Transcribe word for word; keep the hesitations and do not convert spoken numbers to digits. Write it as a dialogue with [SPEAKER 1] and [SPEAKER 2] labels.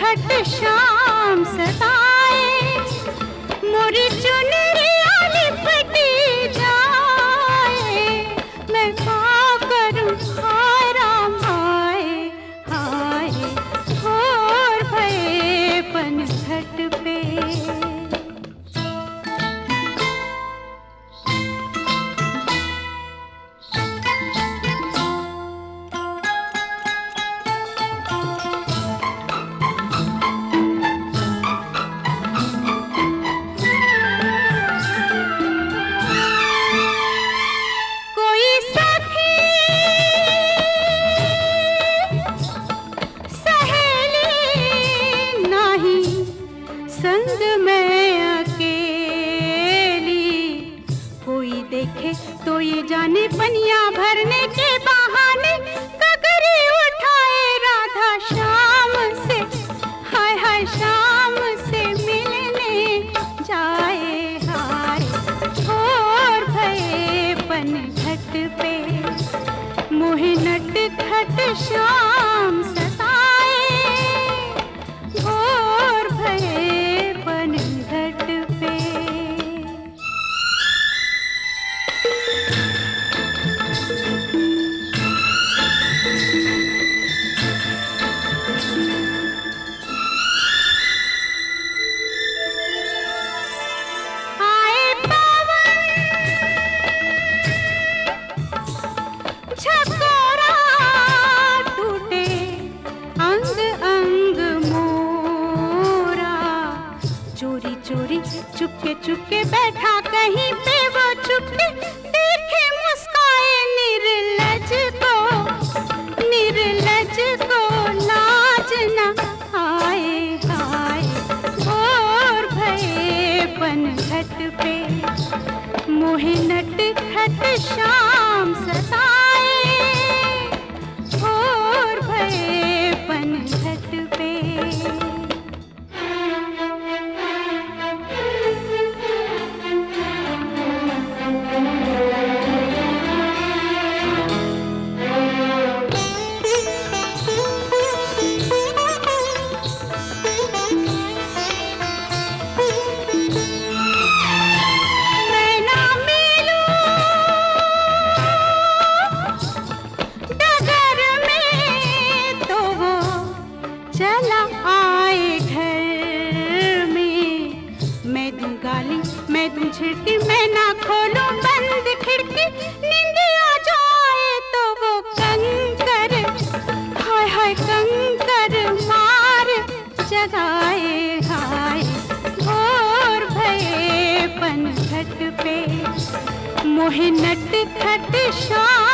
[SPEAKER 1] खट शाम सताए, मोरी चुनरिया लिपटी जाए, मैं क्या करूं हाय राम हाय हाय, और भये पनघट पे। संग में अकेली, कोई देखे तो ये जाने पनिया भरने के बहाने ककरी उठाए राधा शाम से, हाय हाय शाम से मिलने जाए हाय, और भये पनघट पे मोहे नट खट शाम सताए, और भये पनघट पे। आए पवन झकोरा टूटे अंग अंग मोरा, चोरी चोरी चुपके चुपके बैठा कहीं पे वो चुपके, देखे मुस्काए निर्लज को, निर्लज को लाज न आए हाय, और भये पनघट पे मोहे नट खट शाम सताए, और भये पनघट पे। चला आए घर में, मैं दूं गाली मैं दूं झिड़की, मैं ना खोलूं बंद खिड़की, नींद आ जाए तो वो कंकर, हाय हाय कंकर मार जगाए हाय, और भये पनघट पे मोहे नट खट शाम